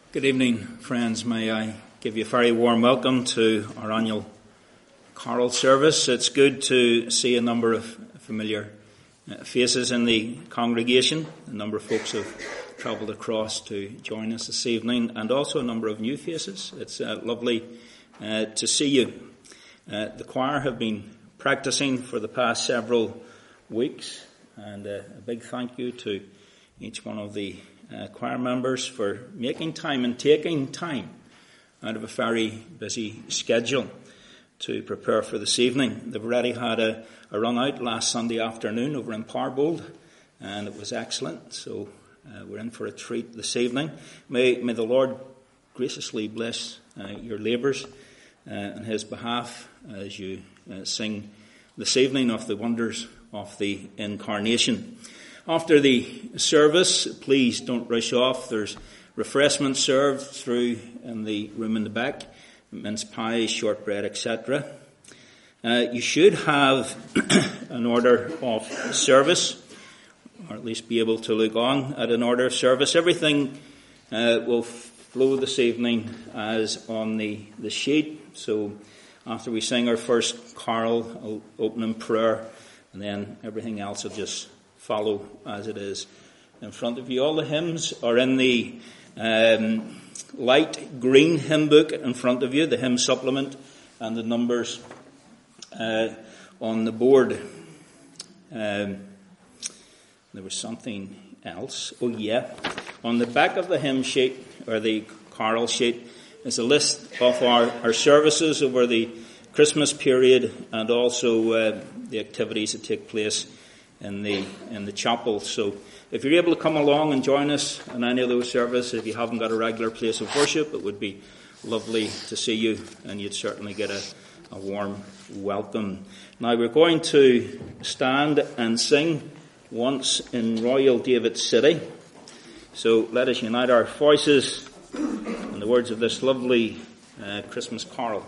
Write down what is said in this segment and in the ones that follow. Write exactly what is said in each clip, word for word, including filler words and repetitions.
Good evening, friends. May I give you a very warm welcome to our annual carol service. It's good to see a number of familiar faces in the congregation. A number of folks have travelled across to join us this evening, and also a number of new faces. It's uh, lovely uh, to see you. Uh, the choir have been practicing for the past several weeks, and uh, a big thank you to each one of the Uh, choir members for making time and taking time out of a very busy schedule to prepare for this evening. They've already had a, a run out last Sunday afternoon over in Parbold, and it was excellent. So uh, we're in for a treat this evening. May, may the Lord graciously bless uh, your labours uh, on his behalf as you uh, sing this evening of the wonders of the Incarnation. After the service, please don't rush off. There's refreshments served through in the room in the back, mince pies, shortbread, et cetera. Uh, you should have an order of service, or at least be able to look on at an order of service. Everything uh, will flow this evening as on the, the sheet. So after we sing our first carol, I'll open in prayer, and then everything else will just follow as it is in front of you. All the hymns are in the um, light green hymn book in front of you, the hymn supplement, and the numbers uh, on the board. Um, there was something else. Oh yeah, on the back of the hymn sheet, or the carol sheet, is a list of our, our services over the Christmas period, and also uh, the activities that take place in the in the chapel. So if you're able to come along and join us in any of those services, if you haven't got a regular place of worship, it would be lovely to see you, and you'd certainly get a, a warm welcome. Now we're going to stand and sing Once in Royal David City. So let us unite our voices in the words of this lovely uh, Christmas carol.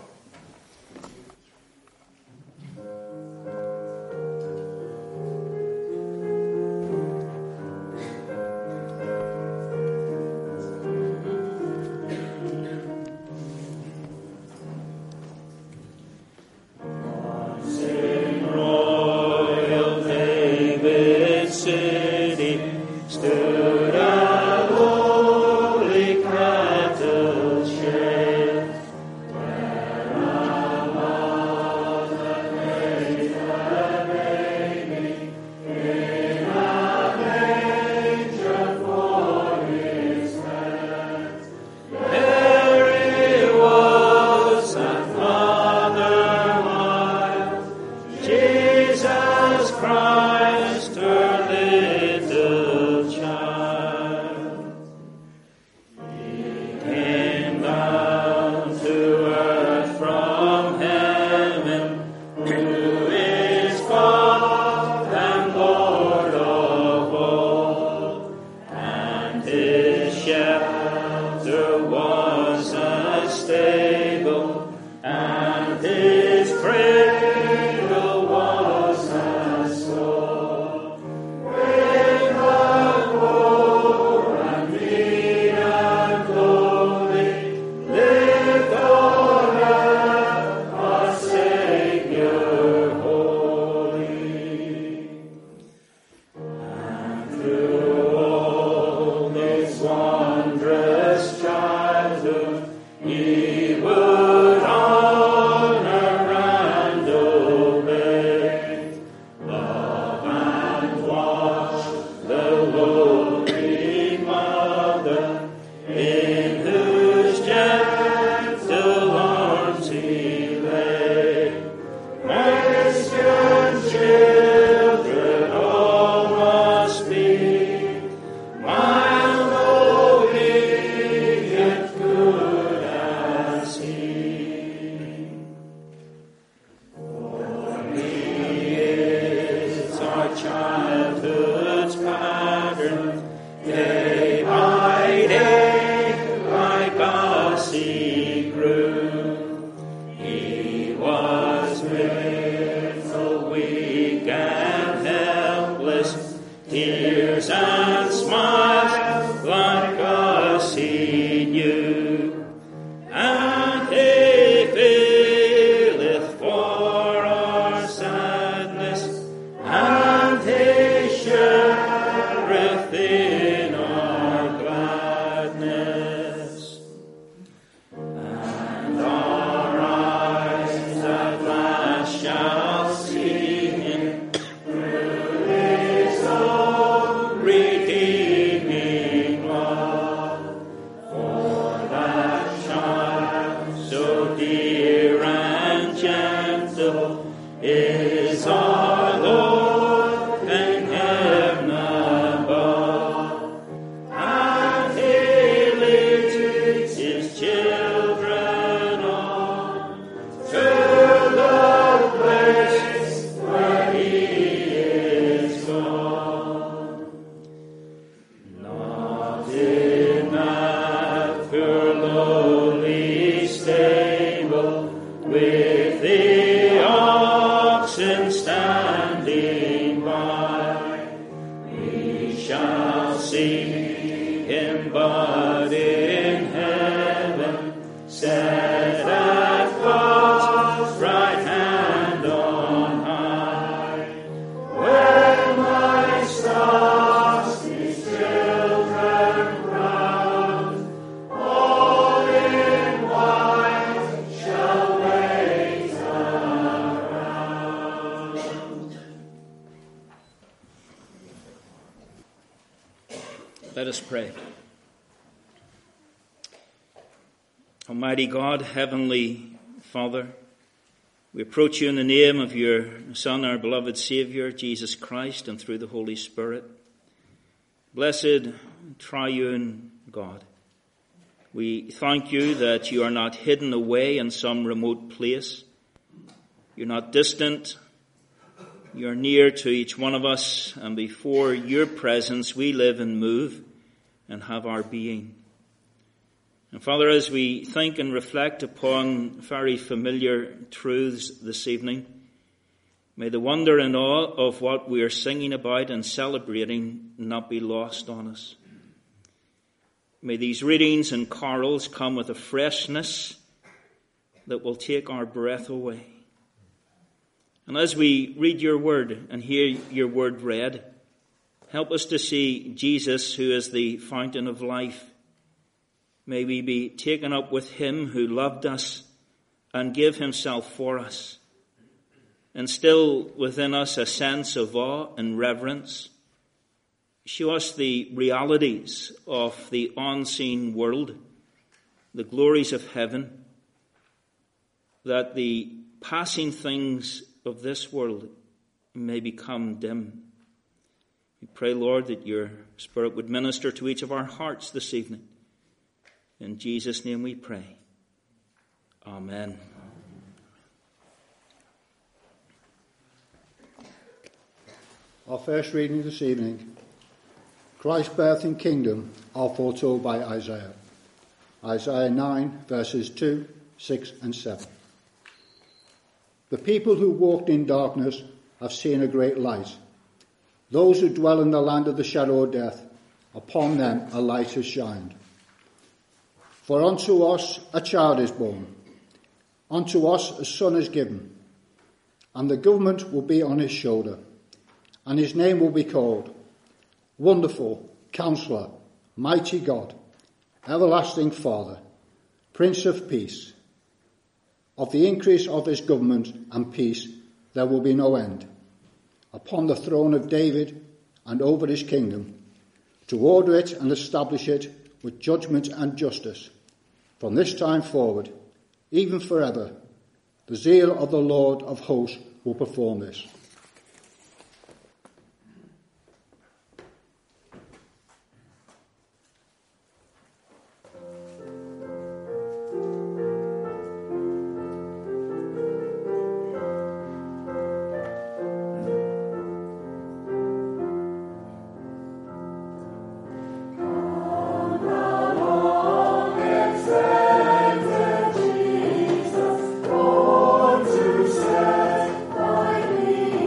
Childhood's pattern, day by day. made new, and he faileth for our sadness, and he shareth in our gladness. And our eyes at last shall see him through his own redeeming love. For that child so dear and gentle is our Lord in heaven above, and he leads his children on to the place where he is gone. Not in that poor lowly stable, with the oxen standing by, we shall see him, but in heaven, set at God's right hand on high, where my stars his children crown, all in white shall wait around. Let us pray. Almighty God, Heavenly Father, we approach you in the name of your Son, our beloved Saviour, Jesus Christ, and through the Holy Spirit. Blessed triune God, we thank you that you are not hidden away in some remote place. You're not distant. You're near to each one of us, and before your presence we live and move and have our being. And Father, as we think and reflect upon very familiar truths this evening, may the wonder and awe of what we are singing about and celebrating not be lost on us. May these readings and carols come with a freshness that will take our breath away. And as we read your word and hear your word read, help us to see Jesus, who is the fountain of life. May we be taken up with him who loved us and gave himself for us. Instill within us a sense of awe and reverence. Show us the realities of the unseen world, the glories of heaven, that the passing things of this world may become dim. We pray, Lord, that your Spirit would minister to each of our hearts this evening. In Jesus' name we pray. Amen. Our first reading this evening. Christ's birth and kingdom are foretold by Isaiah. Isaiah nine, verses two, six and seven. The people who walked in darkness have seen a great light. Those who dwell in the land of the shadow of death, upon them a light has shined. For unto us a child is born, unto us a son is given, and the government will be on his shoulder, and his name will be called Wonderful, Counselor, Mighty God, Everlasting Father, Prince of Peace. Of the increase of his government and peace there will be no end, upon the throne of David and over his kingdom, to order it and establish it with judgment and justice, from this time forward, even forever. The zeal of the Lord of hosts will perform this. Set by me.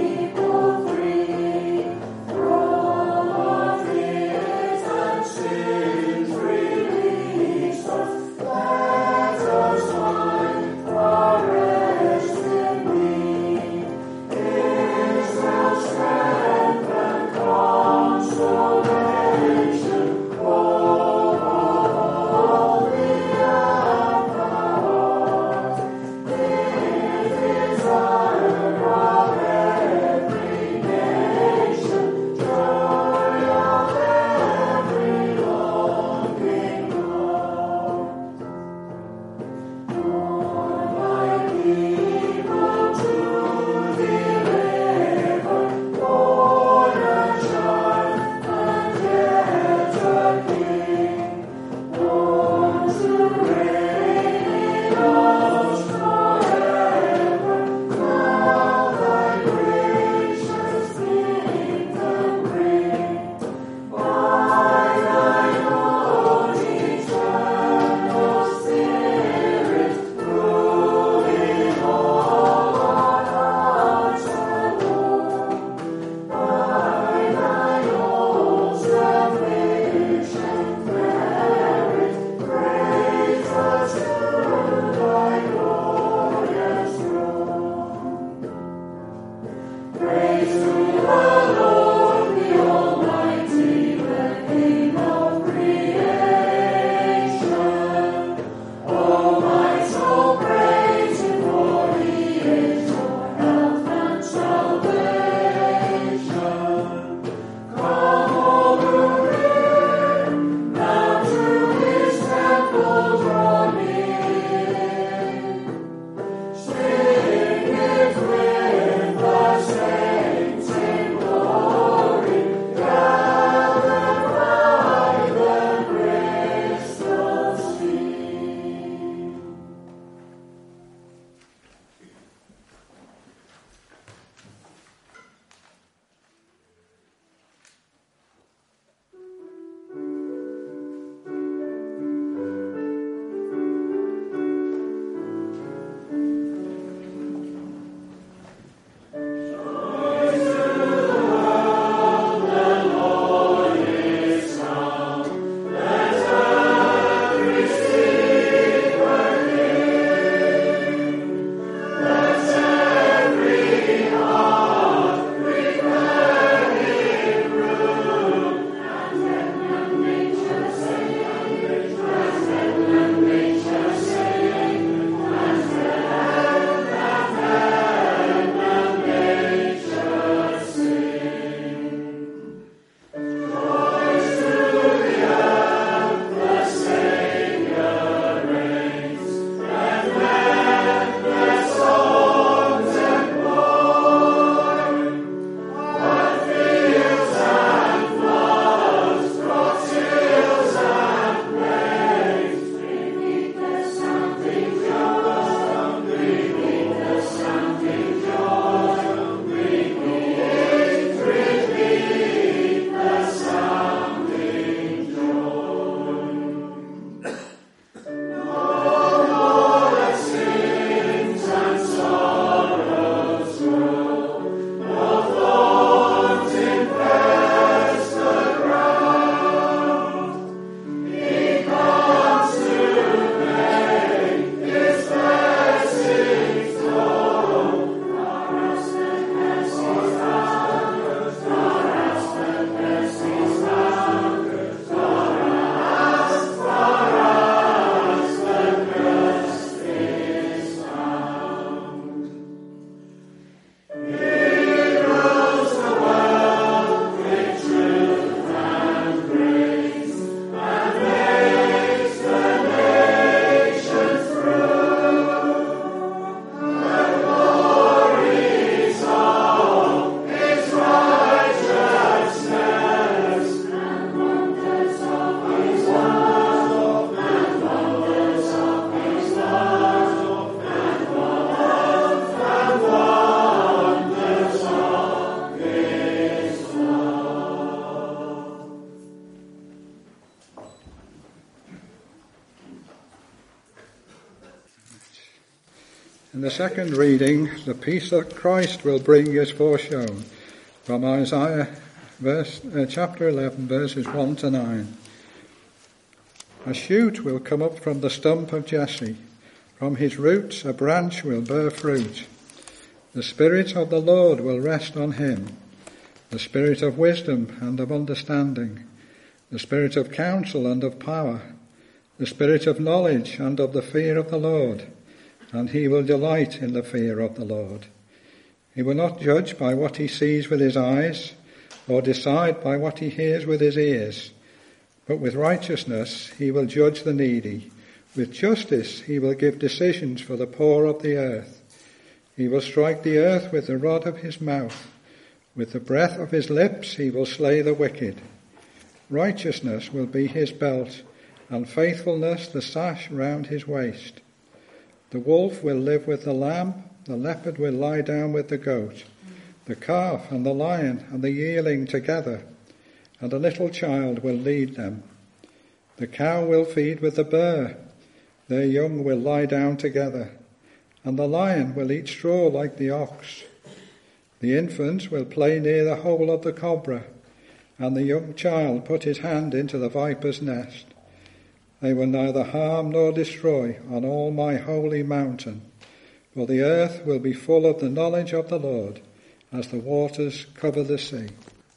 In the second reading, the peace that Christ will bring is foreshown from Isaiah verse, uh, chapter eleven, verses one to nine. A shoot will come up from the stump of Jesse. From his roots a branch will bear fruit. The Spirit of the Lord will rest on him, the Spirit of wisdom and of understanding, the Spirit of counsel and of power, the Spirit of knowledge and of the fear of the Lord, and he will delight in the fear of the Lord. He will not judge by what he sees with his eyes, or decide by what he hears with his ears, but with righteousness he will judge the needy. With justice he will give decisions for the poor of the earth. He will strike the earth with the rod of his mouth. With the breath of his lips he will slay the wicked. Righteousness will be his belt, and faithfulness the sash round his waist. The wolf will live with the lamb, the leopard will lie down with the goat, the calf and the lion and the yearling together, and a little child will lead them. The cow will feed with the bear, their young will lie down together, and the lion will eat straw like the ox. The infant will play near the hole of the cobra, and the young child put his hand into the viper's nest. They will neither harm nor destroy on all my holy mountain, for the earth will be full of the knowledge of the Lord, as the waters cover the sea.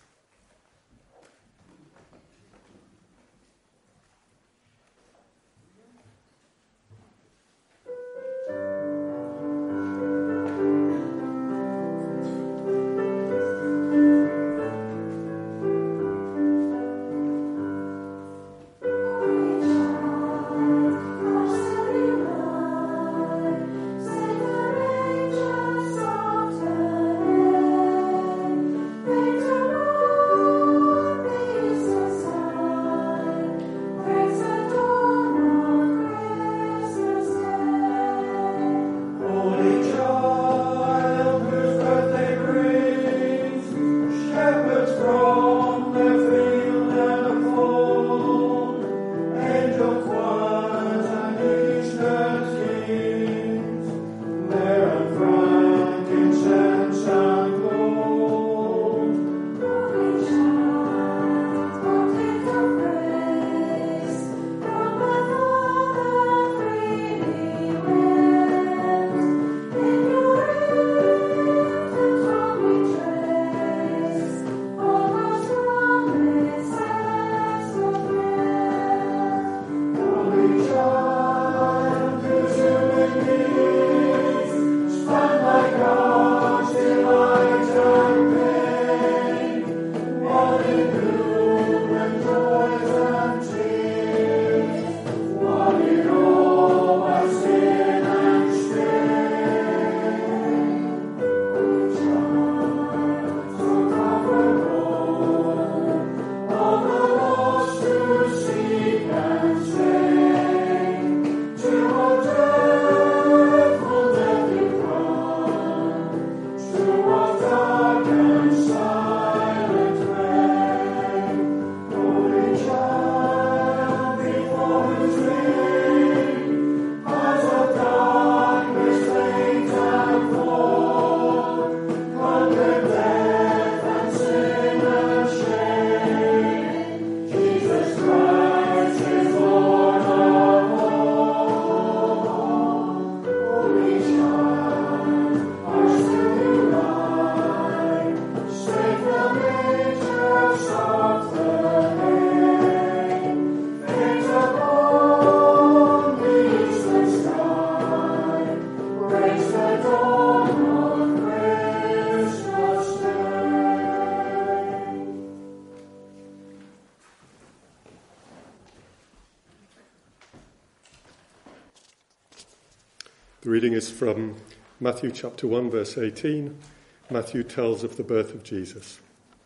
The reading is from Matthew chapter one, verse eighteen. Matthew tells of the birth of Jesus.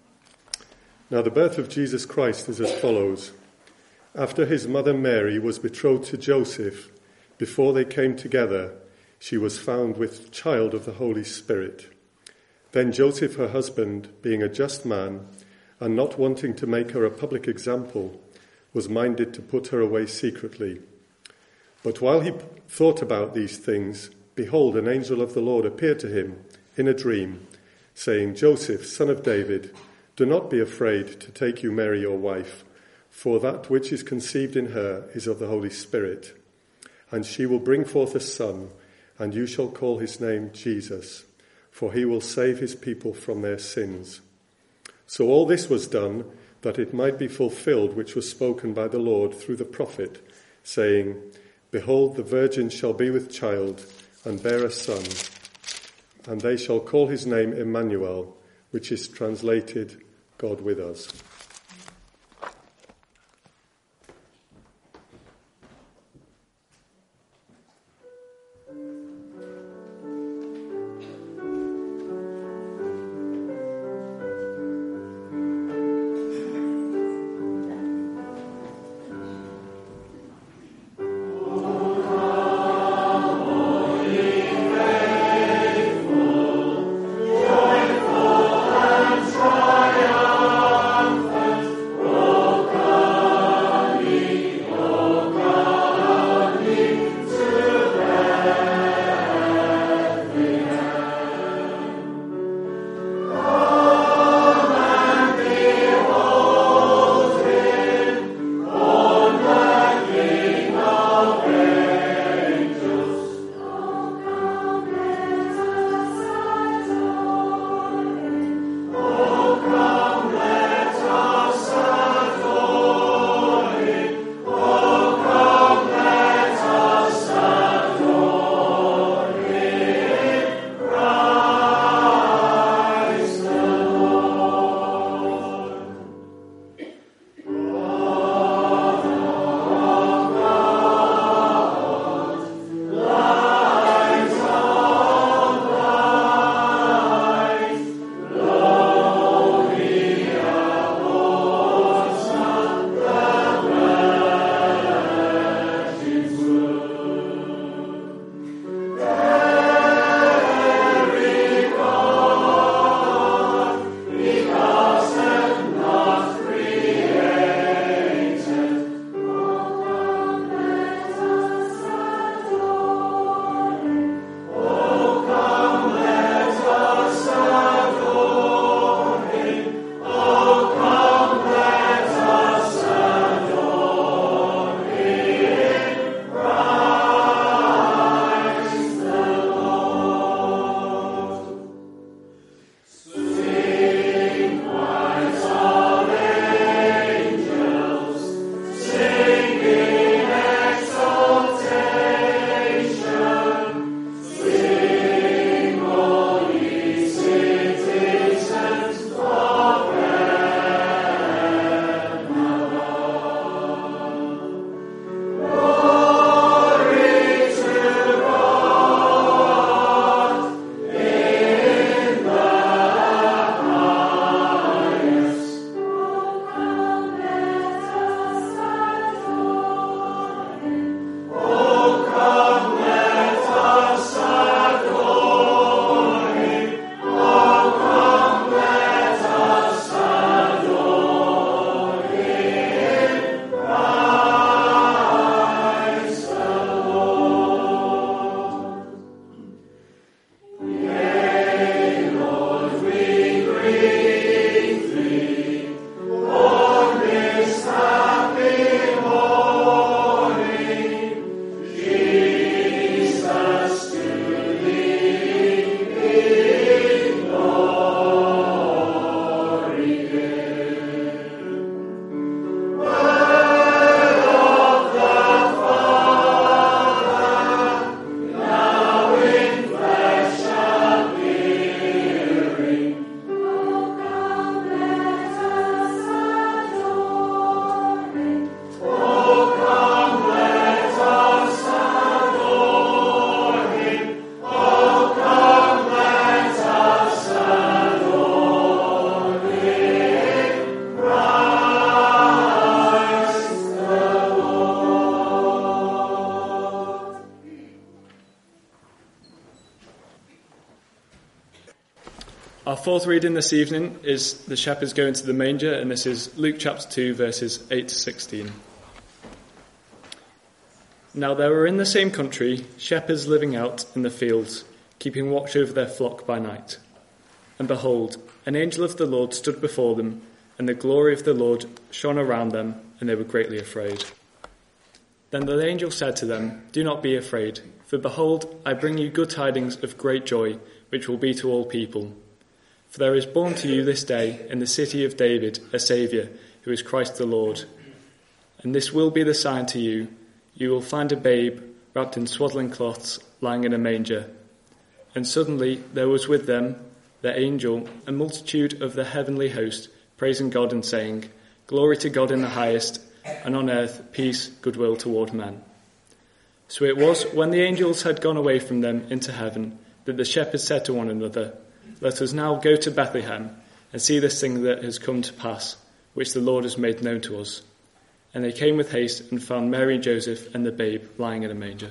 Now the birth of Jesus Christ is as follows. After his mother Mary was betrothed to Joseph, before they came together, she was found with child of the Holy Spirit. Then Joseph, her husband, being a just man, and not wanting to make her a public example, was minded to put her away secretly. But while he thought about these things, behold, an angel of the Lord appeared to him in a dream, saying, Joseph, son of David, do not be afraid to take you Mary your wife, for that which is conceived in her is of the Holy Spirit. And she will bring forth a son, and you shall call his name Jesus, for he will save his people from their sins. So all this was done, that it might be fulfilled which was spoken by the Lord through the prophet, saying, Behold, the virgin shall be with child, and bear a son, and they shall call his name Emmanuel, which is translated, God with us. Our fourth reading this evening is the shepherds go into the manger, and this is Luke chapter two, verses eight to sixteen. Now there were in the same country shepherds living out in the fields, keeping watch over their flock by night. And behold, an angel of the Lord stood before them, and the glory of the Lord shone around them, and they were greatly afraid. Then the angel said to them, "Do not be afraid, for behold, I bring you good tidings of great joy, which will be to all people. For there is born to you this day in the city of David a Saviour, who is Christ the Lord. And this will be the sign to you. You will find a babe wrapped in swaddling cloths, lying in a manger." And suddenly there was with them, the angel, a multitude of the heavenly host, praising God and saying, "Glory to God in the highest, and on earth peace, goodwill toward men." So it was, when the angels had gone away from them into heaven, that the shepherds said to one another, "Let us now go to Bethlehem, and see this thing that has come to pass, which the Lord has made known to us." And they came with haste and found Mary and Joseph and the babe lying in a manger.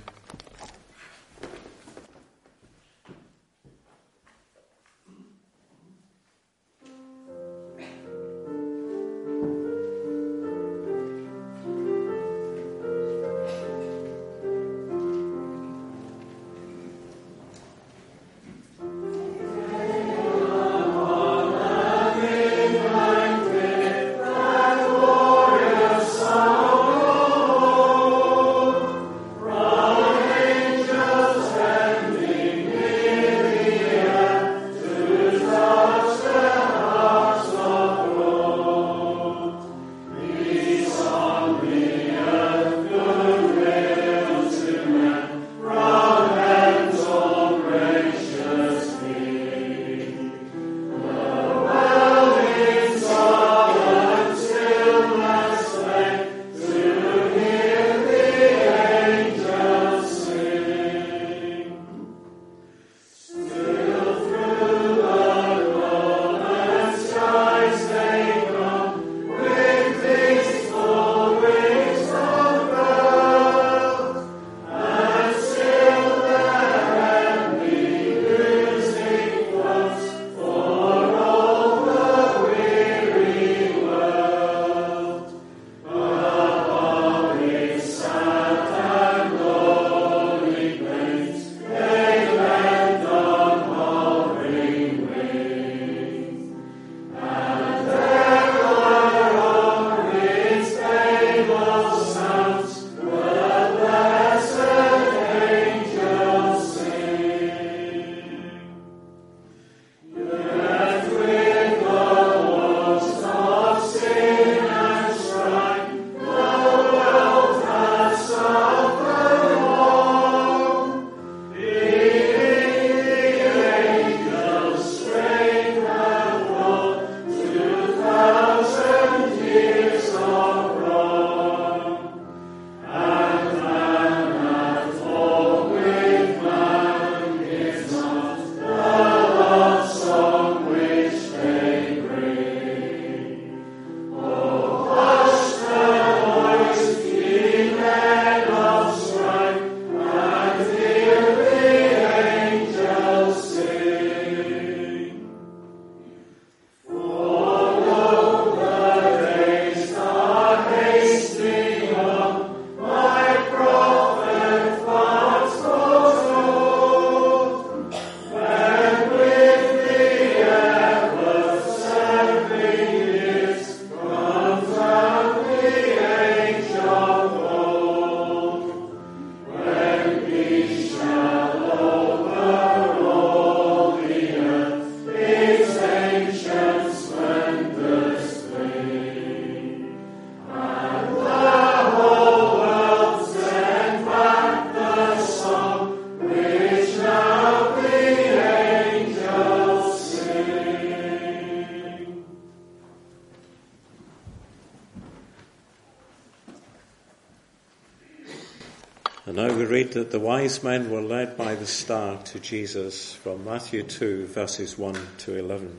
And now we read that the wise men were led by the star to Jesus from Matthew two, verses one to eleven.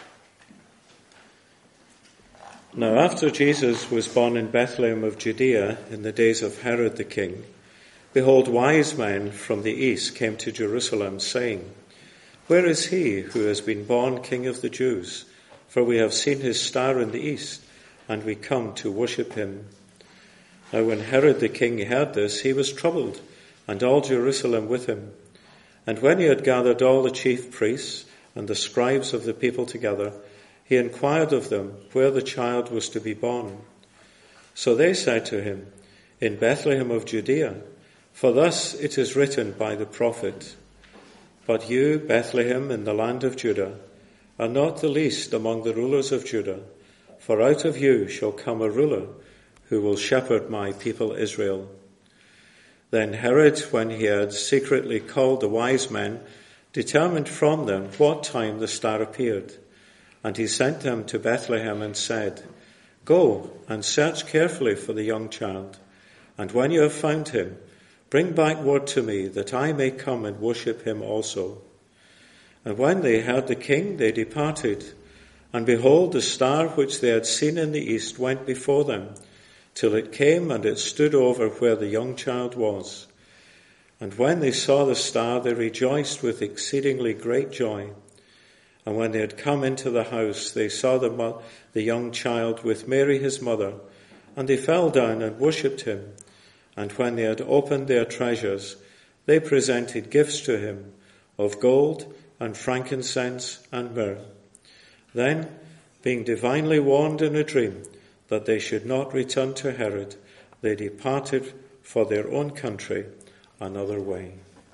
Now after Jesus was born in Bethlehem of Judea in the days of Herod the king, behold, wise men from the east came to Jerusalem, saying, "Where is he who has been born King of the Jews? For we have seen his star in the east, and we come to worship him." Now when Herod the king heard this, he was troubled, and all Jerusalem with him. And when he had gathered all the chief priests and the scribes of the people together, he inquired of them where the child was to be born. So they said to him, In Bethlehem of Judea, for thus it is written by the prophet, But you, Bethlehem, in the land of Judah, are not the least among the rulers of Judah, for out of you shall come a ruler who will shepherd my people Israel. Then Herod, when he had secretly called the wise men, determined from them what time the star appeared. And he sent them to Bethlehem and said, Go and search carefully for the young child, and when you have found him, bring back word to me, that I may come and worship him also. And when they heard the king, they departed, and behold, the star which they had seen in the east went before them, till it came and it stood over where the young child was. And when they saw the star, they rejoiced with exceedingly great joy. And when they had come into the house, they saw the, mo- the young child with Mary his mother, and they fell down and worshipped him. And when they had opened their treasures, they presented gifts to him of gold and frankincense and myrrh. Then, being divinely warned in a dream that they should not return to Herod, they departed for their own country another way.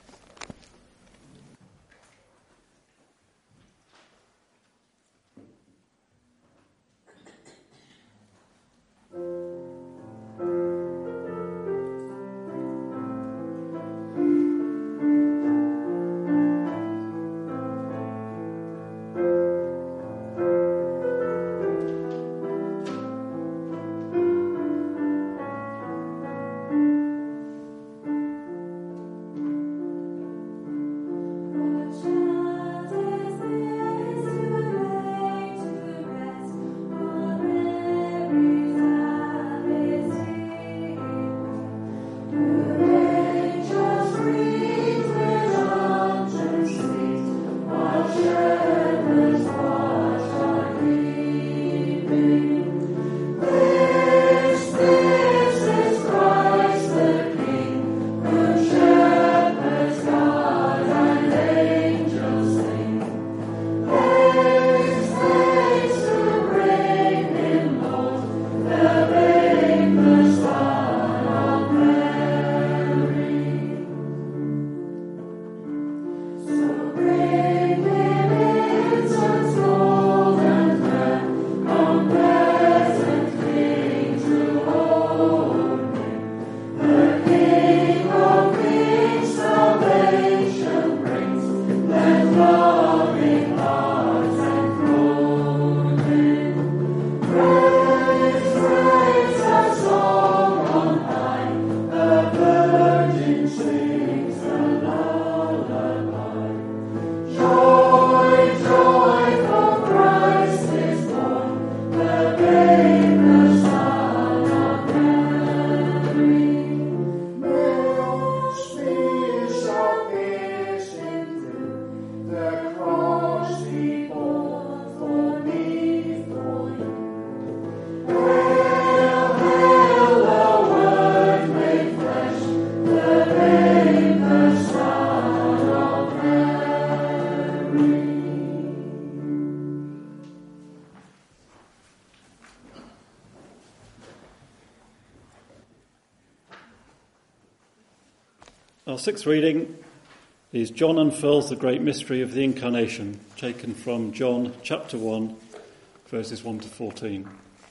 Our sixth reading is John unfurls the great mystery of the Incarnation, taken from John chapter one, verses one to fourteen.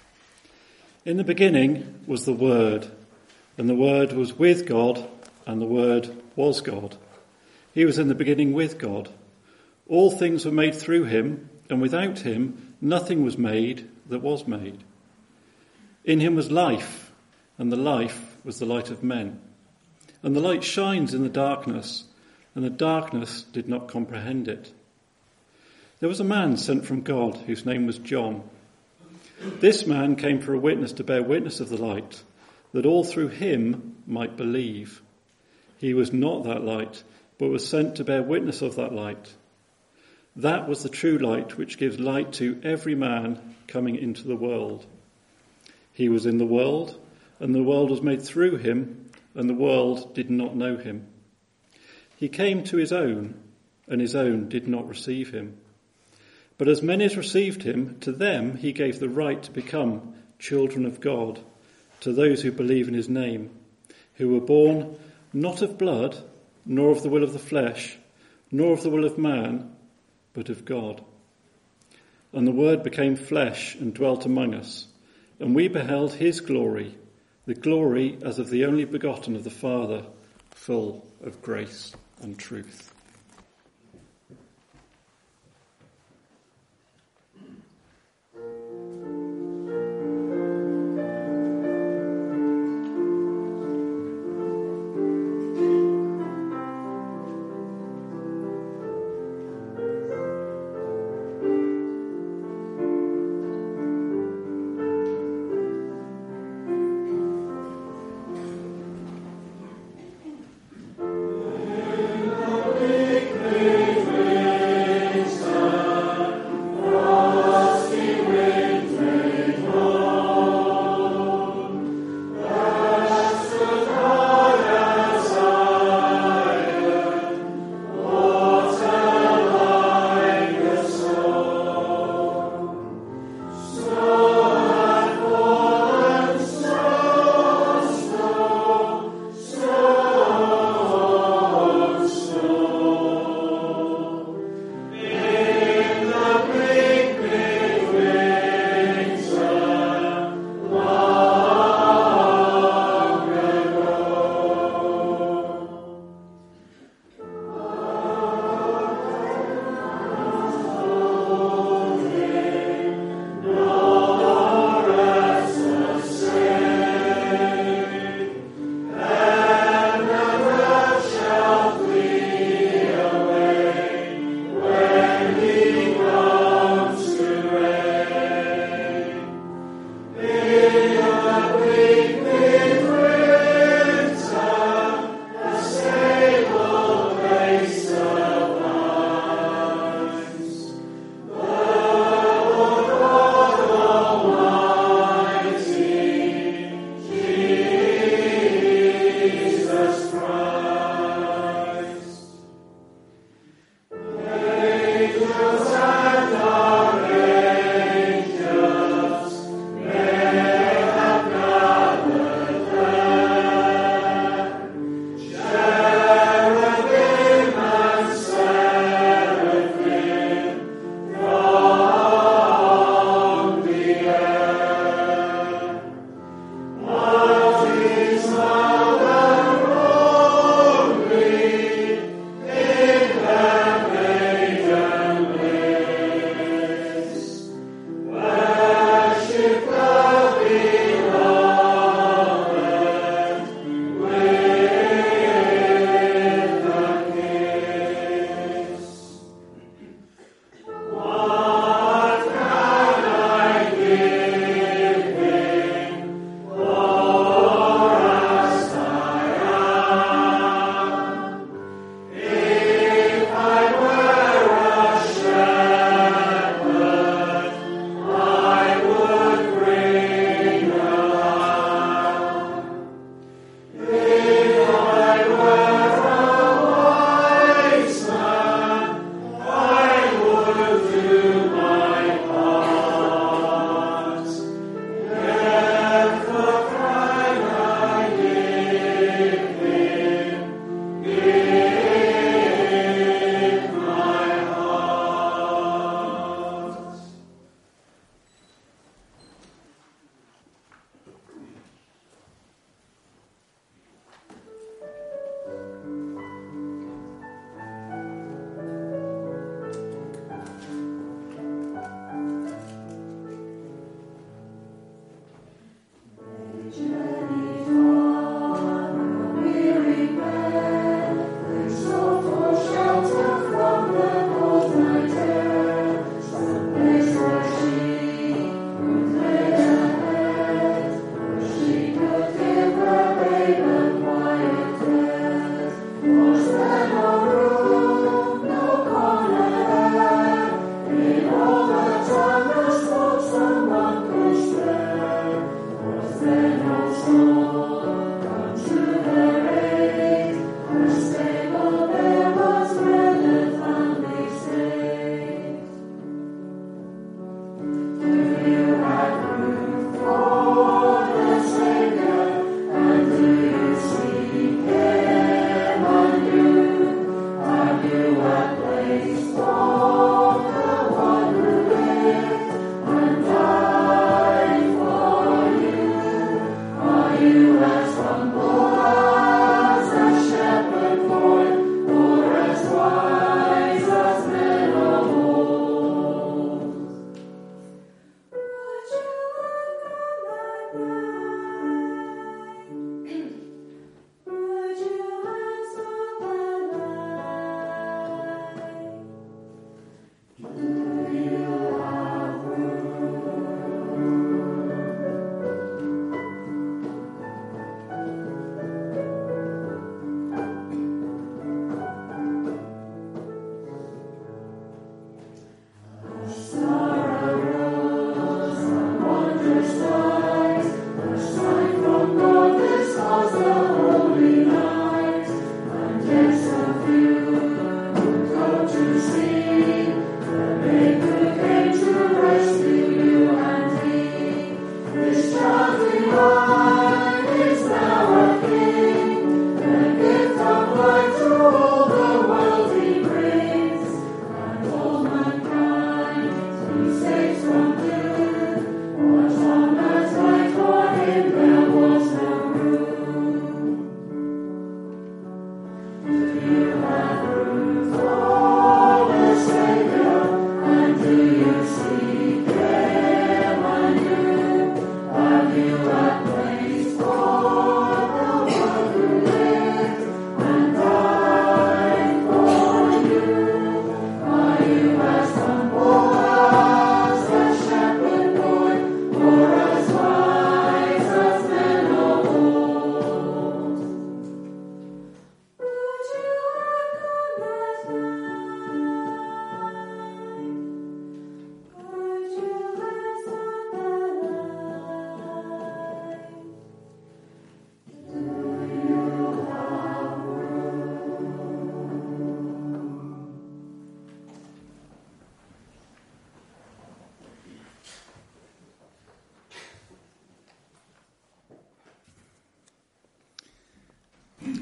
In the beginning was the Word, and the Word was with God, and the Word was God. He was in the beginning with God. All things were made through him, and without him nothing was made that was made. In him was life, and the life was the light of men. And the light shines in the darkness, and the darkness did not comprehend it. There was a man sent from God, whose name was John. This man came for a witness to bear witness of the light, that all through him might believe. He was not that light, but was sent to bear witness of that light. That was the true light, which gives light to every man coming into the world. He was in the world, and the world was made through him, and the world did not know him. He came to his own, and his own did not receive him. But as many as received him, to them he gave the right to become children of God, to those who believe in his name, who were born not of blood, nor of the will of the flesh, nor of the will of man, but of God. And the Word became flesh and dwelt among us, and we beheld his glory, the glory as of the only begotten of the Father, full of grace and truth. Amen.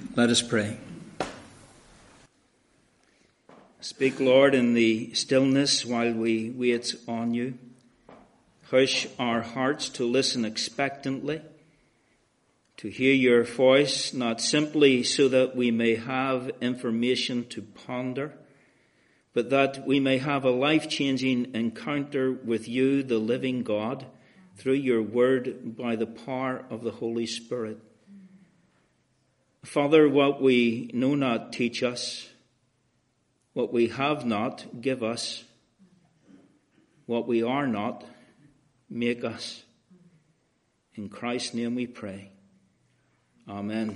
Let us pray. Speak, Lord, in the stillness while we wait on you. Hush our hearts to listen expectantly, to hear your voice, not simply so that we may have information to ponder, but that we may have a life-changing encounter with you, the living God, through your word by the power of the Holy Spirit. Father, what we know not, teach us. What we have not, give us. What we are not, make us. In Christ's name we pray. Amen.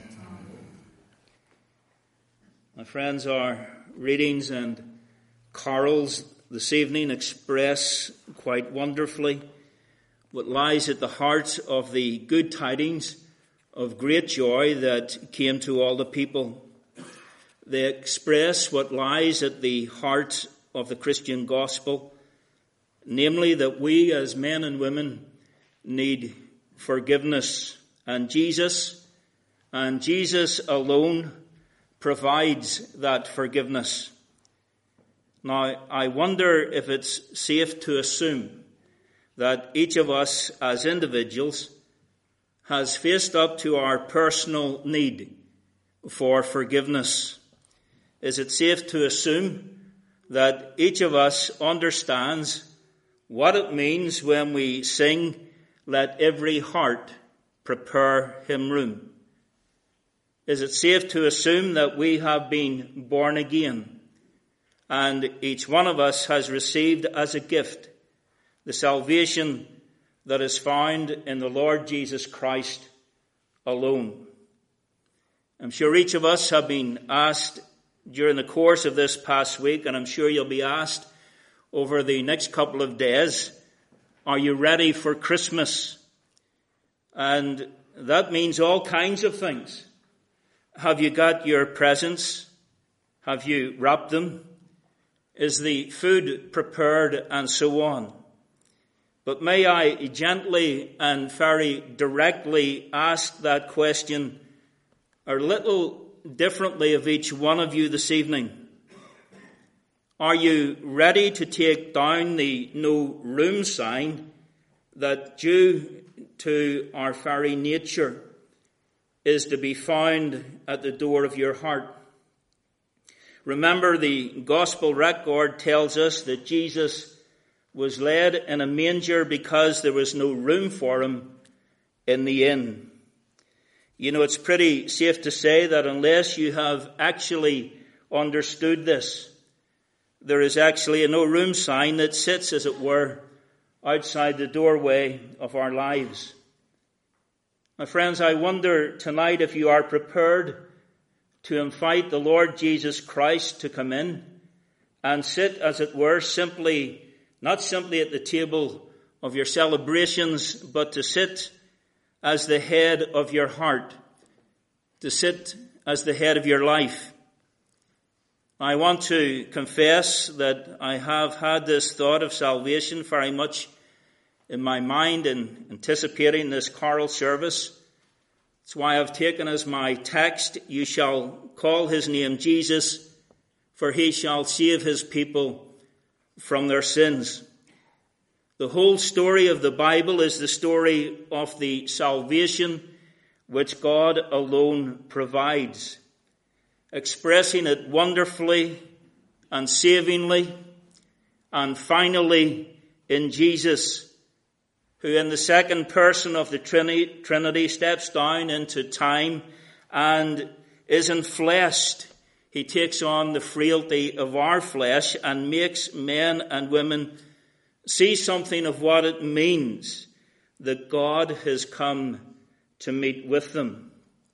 My friends, our readings and carols this evening express quite wonderfully what lies at the heart of the good tidings of great joy that came to all the people. They express what lies at the heart of the Christian gospel, namely that we as men and women need forgiveness, and Jesus, and Jesus alone provides that forgiveness. Now, I wonder if it's safe to assume that each of us as individuals has faced up to our personal need for forgiveness. Is it safe to assume that each of us understands what it means when we sing, "Let every heart prepare him room"? Is it safe to assume that we have been born again and each one of us has received as a gift the salvation that is found in the Lord Jesus Christ alone? I'm sure each of us have been asked during the course of this past week, and I'm sure you'll be asked over the next couple of days, are you ready for Christmas? And that means all kinds of things. Have you got your presents? Have you wrapped them? Is the food prepared? And so on. But may I gently and very directly ask that question a little differently of each one of you this evening. Are you ready to take down the no room sign that, due to our very nature, is to be found at the door of your heart? Remember, the gospel record tells us that Jesus was laid in a manger because there was no room for him in the inn. You know, it's pretty safe to say that unless you have actually understood this, there is actually a no room sign that sits, as it were, outside the doorway of our lives. My friends, I wonder tonight if you are prepared to invite the Lord Jesus Christ to come in and sit, as it were, simply, not simply at the table of your celebrations, but to sit as the head of your heart, to sit as the head of your life. I want to confess that I have had this thought of salvation very much in my mind in anticipating this choral service. That's why I've taken as my text, "You shall call his name Jesus, for he shall save his people from their sins." The whole story of the Bible is the story of the salvation which God alone provides, expressing it wonderfully and savingly and finally in Jesus, who in the second person of the Trinity steps down into time and is enfleshed. He takes on the frailty of our flesh and makes men and women see something of what it means that God has come to meet with them.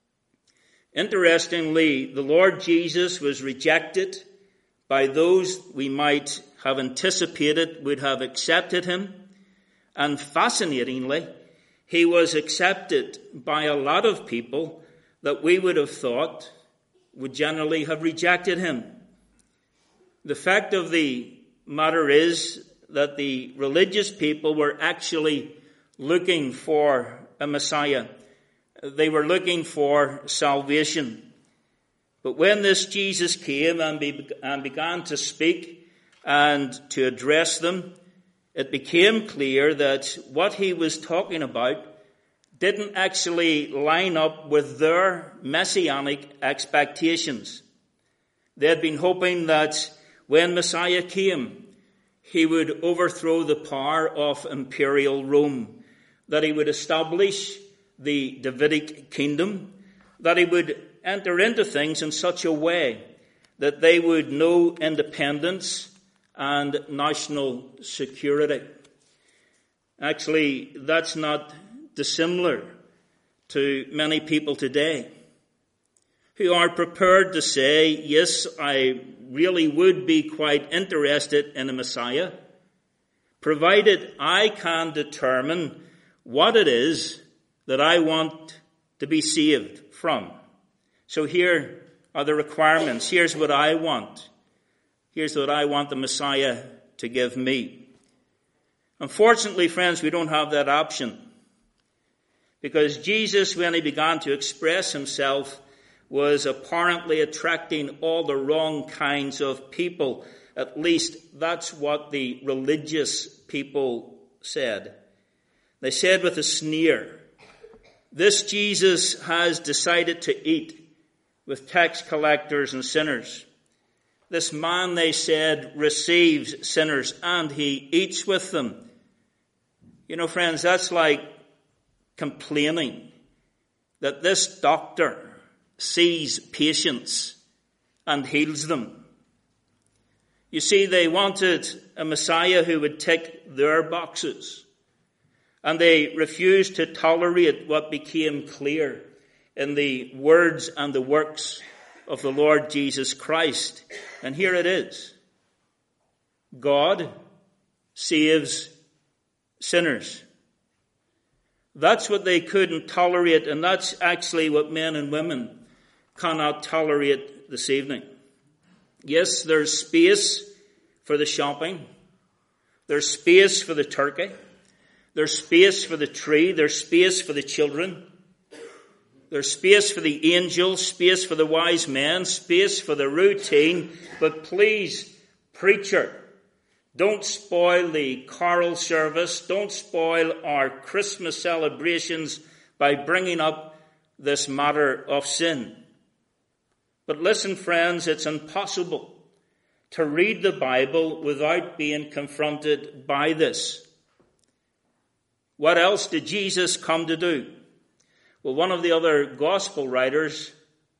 Interestingly, the Lord Jesus was rejected by those we might have anticipated would have accepted him. And fascinatingly, he was accepted by a lot of people that we would have thought would generally have rejected him. The fact of the matter is that the religious people were actually looking for a Messiah. They were looking for salvation. But when this Jesus came and, be, and began to speak and to address them, it became clear that what he was talking about didn't actually line up with their messianic expectations. They had been hoping that when Messiah came, he would overthrow the power of imperial Rome, that he would establish the Davidic kingdom, that he would enter into things in such a way that they would know independence and national security. Actually, that's not dissimilar to many people today who are prepared to say, yes, I really would be quite interested in a Messiah, provided I can determine what it is that I want to be saved from. So here are the requirements. Here's what I want. Here's what I want the Messiah to give me. Unfortunately, friends, we don't have that option. Because Jesus, when he began to express himself, was apparently attracting all the wrong kinds of people. At least that's what the religious people said. They said with a sneer, this Jesus has decided to eat with tax collectors and sinners. This man, they said, receives sinners and he eats with them. You know, friends, that's like complaining that this doctor sees patients and heals them. You see, they wanted a Messiah who would tick their boxes, and they refused to tolerate what became clear in the words and the works of the Lord Jesus Christ. And here it is. God saves sinners. That's what they couldn't tolerate, and that's actually what men and women cannot tolerate this evening. Yes, there's space for the shopping. There's space for the turkey. There's space for the tree. There's space for the children. There's space for the angels, space for the wise men, space for the routine. But please, preacher, don't spoil the choral service. Don't spoil our Christmas celebrations by bringing up this matter of sin. But listen, friends, it's impossible to read the Bible without being confronted by this. What else did Jesus come to do? Well, one of the other gospel writers,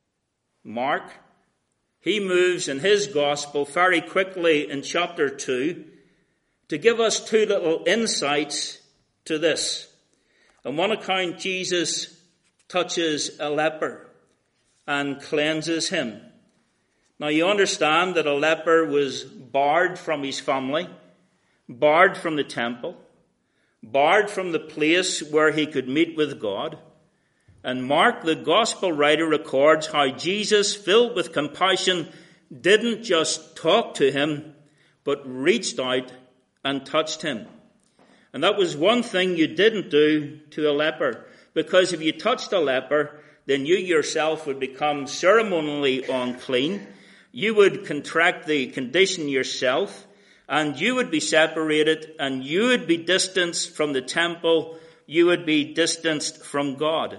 Mark, he moves in his gospel very quickly in chapter two to give us two little insights to this. On one account, Jesus touches a leper and cleanses him. Now you understand that a leper was barred from his family, barred from the temple, barred from the place where he could meet with God. And Mark, the gospel writer, records how Jesus, filled with compassion, didn't just talk to him, but reached out and touched him. And that was one thing you didn't do to a leper, because if you touched a leper, then you yourself would become ceremonially unclean. You would contract the condition yourself, and you would be separated, and you would be distanced from the temple. You would be distanced from God.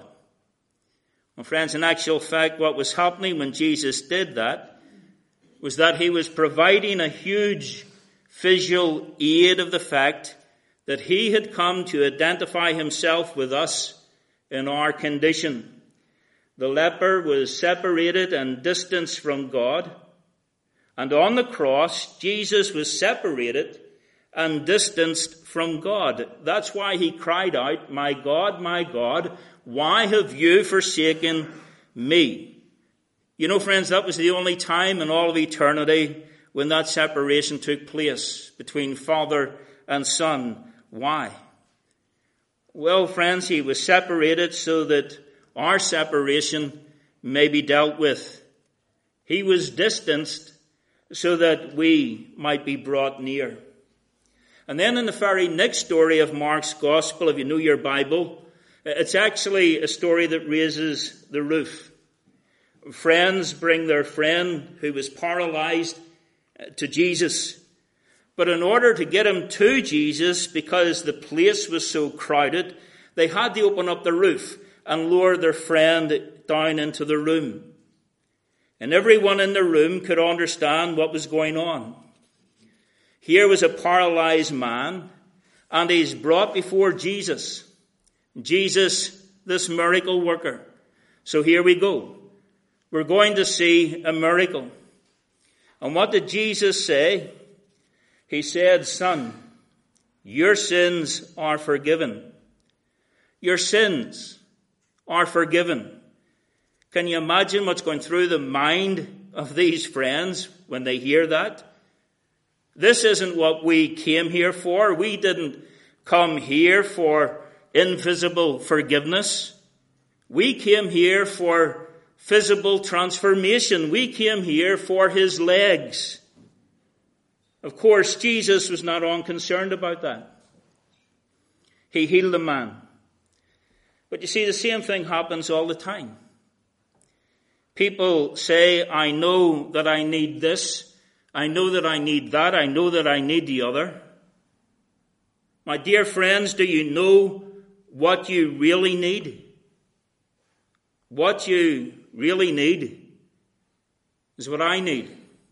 Well, friends, in actual fact, what was happening when Jesus did that was that he was providing a huge visual aid of the fact that he had come to identify himself with us in our condition. The leper was separated and distanced from God. And on the cross, Jesus was separated and distanced from God. That's why he cried out, "My God, my God, why have you forsaken me?" You know, friends, that was the only time in all of eternity when that separation took place between Father and Son. Why? Well, friends, he was separated so that our separation may be dealt with. He was distanced so that we might be brought near. And then in the very next story of Mark's Gospel, if you know your Bible, it's actually a story that raises the roof. Friends bring their friend who was paralyzed to Jesus. But in order to get him to Jesus, because the place was so crowded, they had to open up the roof and lower their friend down into the room. And everyone in the room could understand what was going on. Here was a paralyzed man, and he's brought before Jesus. Jesus, this miracle worker. So here we go. We're going to see a miracle. And what did Jesus say? He said, "Son, your sins are forgiven." Your sins are forgiven. Can you imagine what's going through the mind of these friends when they hear that? This isn't what we came here for. We didn't come here for invisible forgiveness. We came here for visible transformation. We came here for his legs. Of course, Jesus was not unconcerned about that. He healed the man. But you see, the same thing happens all the time. People say, "I know that I need this. I know that I need that. I know that I need the other." My dear friends, do you know what you really need? What you really need is what I need.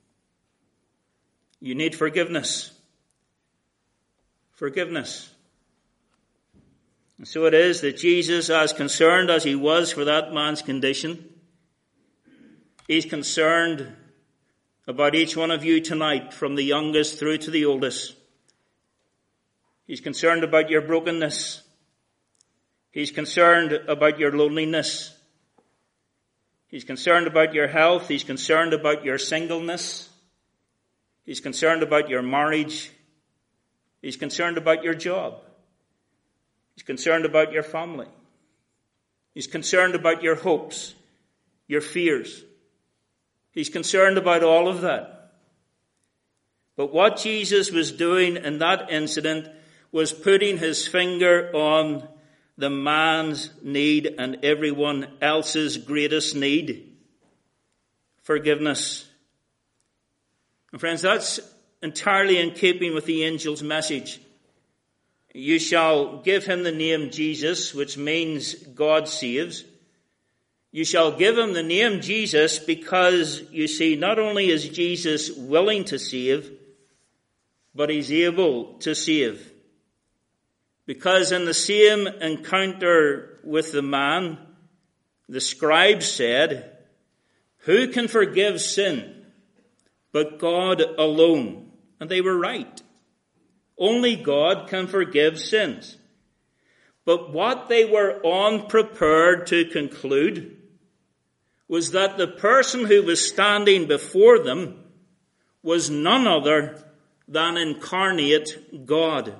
You need forgiveness. Forgiveness. And so it is that Jesus, as concerned as he was for that man's condition, he's concerned about each one of you tonight, from the youngest through to the oldest. He's concerned about your brokenness. He's concerned about your loneliness. He's concerned about your health. He's concerned about your singleness. He's concerned about your marriage. He's concerned about your job. He's concerned about your family. He's concerned about your hopes, your fears. He's concerned about all of that. But what Jesus was doing in that incident was putting his finger on the man's need and everyone else's greatest need: forgiveness. And friends, that's entirely in keeping with the angel's message. You shall give him the name Jesus, which means God saves. You shall give him the name Jesus because, you see, not only is Jesus willing to save, but he's able to save. Because in the same encounter with the man, the scribe said, "Who can forgive sin but God alone?" And they were right. Only God can forgive sins. But what they were unprepared to conclude was that the person who was standing before them was none other than incarnate God.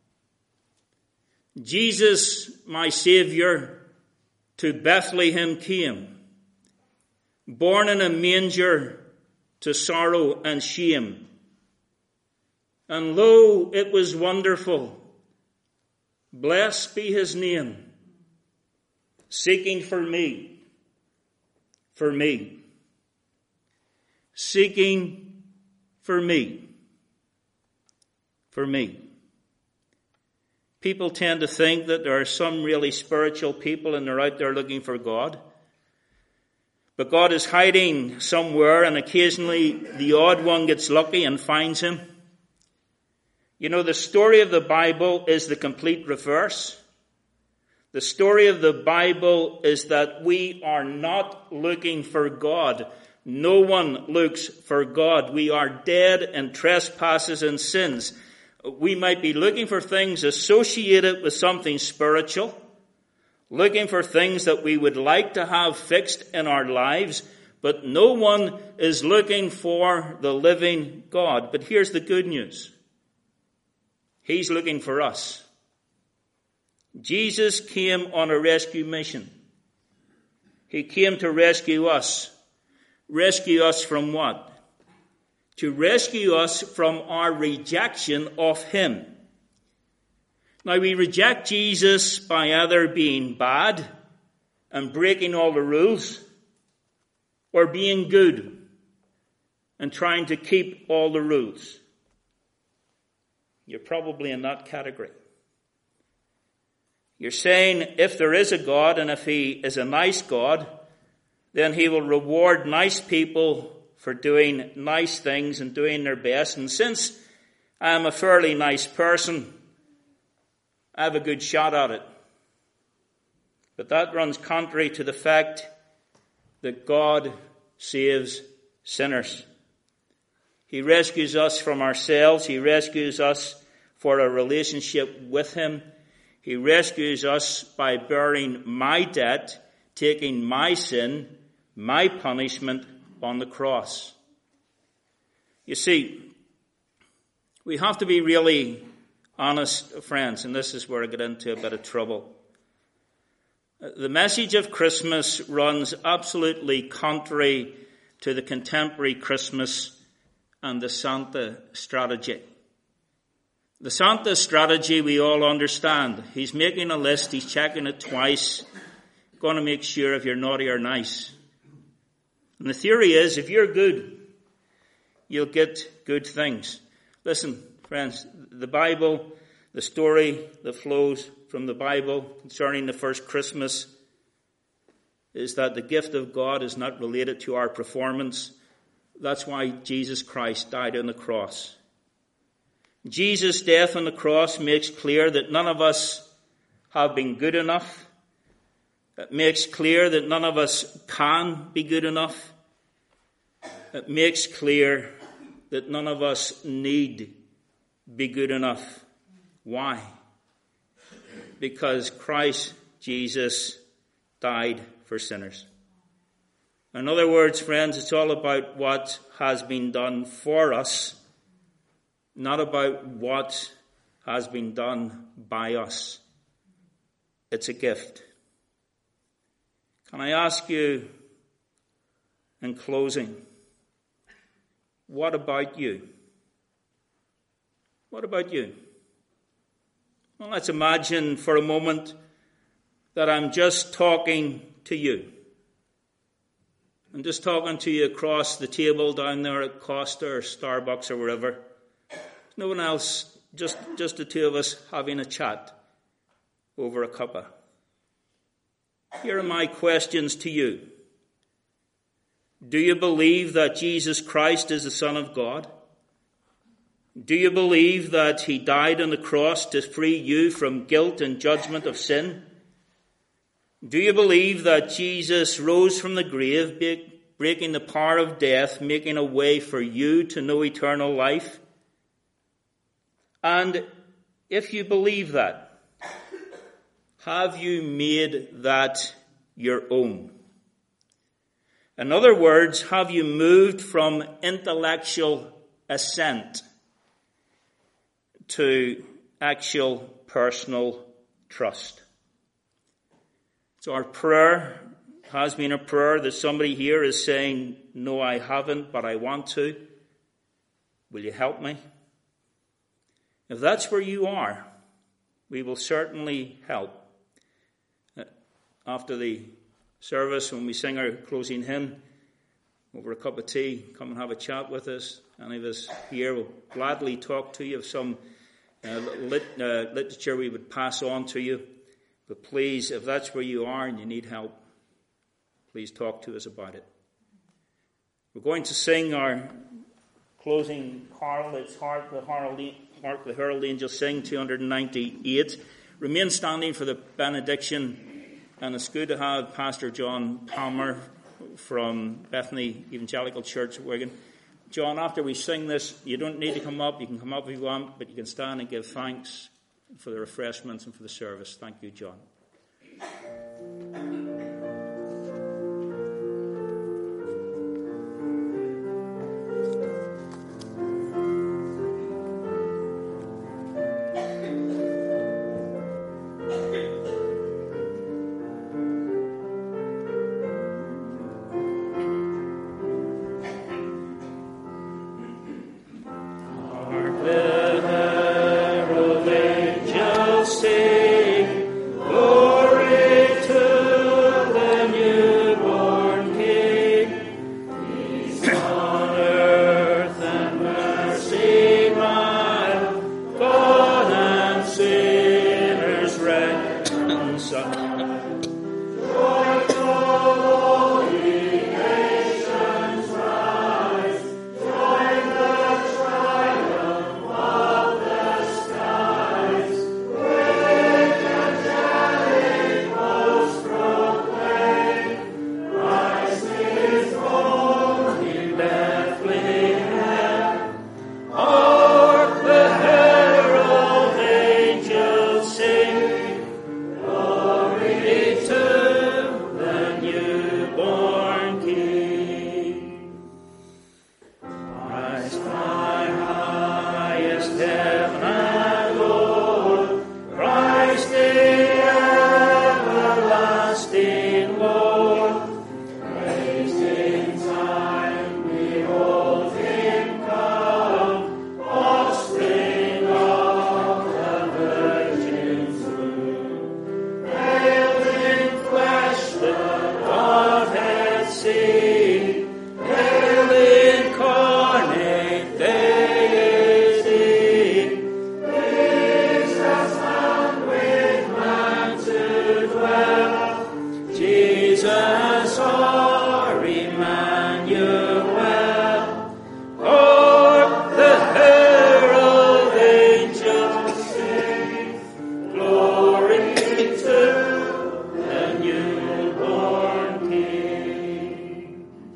Jesus, my Saviour, to Bethlehem came, born in a manger to sorrow and shame. And lo, it was wonderful. Blessed be his name, seeking for me, for me, seeking for me, for me. People tend to think that there are some really spiritual people and they're out there looking for God. But God is hiding somewhere, and occasionally the odd one gets lucky and finds him. You know, the story of the Bible is the complete reverse. The story of the Bible is that we are not looking for God. No one looks for God. We are dead in trespasses and sins. We might be looking for things associated with something spiritual, looking for things that we would like to have fixed in our lives, but no one is looking for the living God. But here's the good news. He's looking for us. Jesus came on a rescue mission. He came to rescue us. Rescue us from what? To rescue us from our rejection of him. Now, we reject Jesus by either being bad and breaking all the rules, or being good and trying to keep all the rules? You're probably in that category. You're saying if there is a God, and if he is a nice God, then he will reward nice people for doing nice things and doing their best. And since I'm a fairly nice person, I have a good shot at it. But that runs contrary to the fact that God saves sinners. He rescues us from ourselves. He rescues us for a relationship with him. He rescues us by bearing my debt, taking my sin, my punishment on the cross. You see, we have to be really honest, friends, and this is where I get into a bit of trouble. The message of Christmas runs absolutely contrary to the contemporary Christmas and the Santa strategy. The Santa strategy we all understand. He's making a list, he's checking it twice, going to make sure if you're naughty or nice. And the theory is, if you're good, you'll get good things. Listen, friends, the Bible, the story that flows from the Bible concerning the first Christmas is that the gift of God is not related to our performance. That's why Jesus Christ died on the cross. Jesus' death on the cross makes clear that none of us have been good enough. It makes clear that none of us can be good enough. It makes clear that none of us need be good enough. Why? Because Christ Jesus died for sinners. In other words, friends, it's all about what has been done for us, not about what has been done by us. It's a gift. Can I ask you, in closing, what about you? What about you? Well, let's imagine for a moment that I'm just talking to you. I'm just talking to you across the table down there at Costa or Starbucks or wherever. No one else, just, just the two of us having a chat over a cuppa. Here are my questions to you. Do you believe that Jesus Christ is the Son of God? Do you believe that he died on the cross to free you from guilt and judgment of sin? Do you believe that Jesus rose from the grave, breaking the power of death, making a way for you to know eternal life? And if you believe that, have you made that your own? In other words, have you moved from intellectual assent to actual personal trust? So our prayer has been a prayer that somebody here is saying, no, I haven't, but I want to. Will you help me? If that's where you are, we will certainly help. After the service, when we sing our closing hymn, over a cup of tea, come and have a chat with us. Any of us here will gladly talk to you of some uh, lit, uh, literature we would pass on to you. But please, if that's where you are and you need help, please talk to us about it. We're going to sing our closing carol. It's Hark the Herald, Hark the Herald Angels Sing, two hundred ninety-eight. Remain standing for the benediction. And it's good to have Pastor John Palmer from Bethany Evangelical Church, Wigan. John, after we sing this, you don't need to come up. You can come up if you want, but you can stand and give thanks for the refreshments and for the service. Thank you, John. Sing glory to heaven and Lord, Christ the everlasting Lord. Raised in time, behold him come, offspring of the Virgin fruit. Veiled in flesh, the Godhead see, veiled incarnate deity. Jesus found with man to dwell, Jesus our Emmanuel. For the herald angels sing, glory to the newborn King.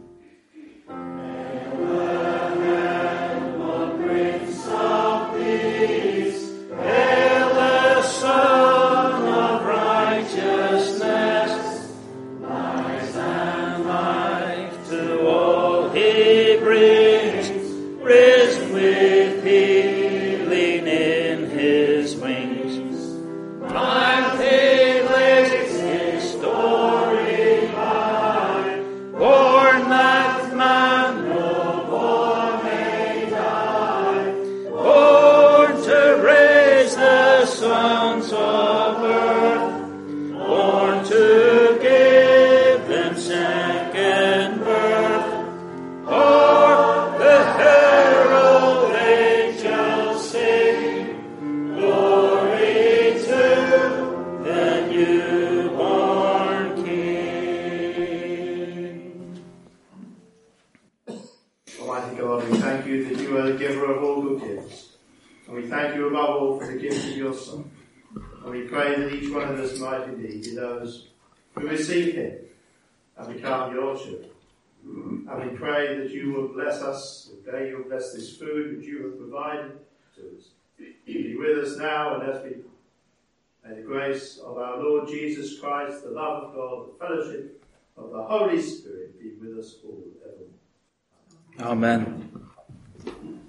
Hail, Prince of Peace, hail the Son of Righteousness, light and life to all he brings, risen with healing in his wings. While he lays his story high, born that man no more may die, born to raise the sons of earth, born to give them second birth. For the herald angels sing, glory to the newborn King. Almighty God, we thank you that you are the giver of all good gifts. And we thank you above all for the gift of your Son. And we pray that each one of us might indeed be those who receive him and become your children. And we pray that you will bless us, that you will bless this food which you have provided to us. Be with us now and as we may the grace of our Lord Jesus Christ, the love of God, the fellowship of the Holy Spirit be with us all evermore. Amen.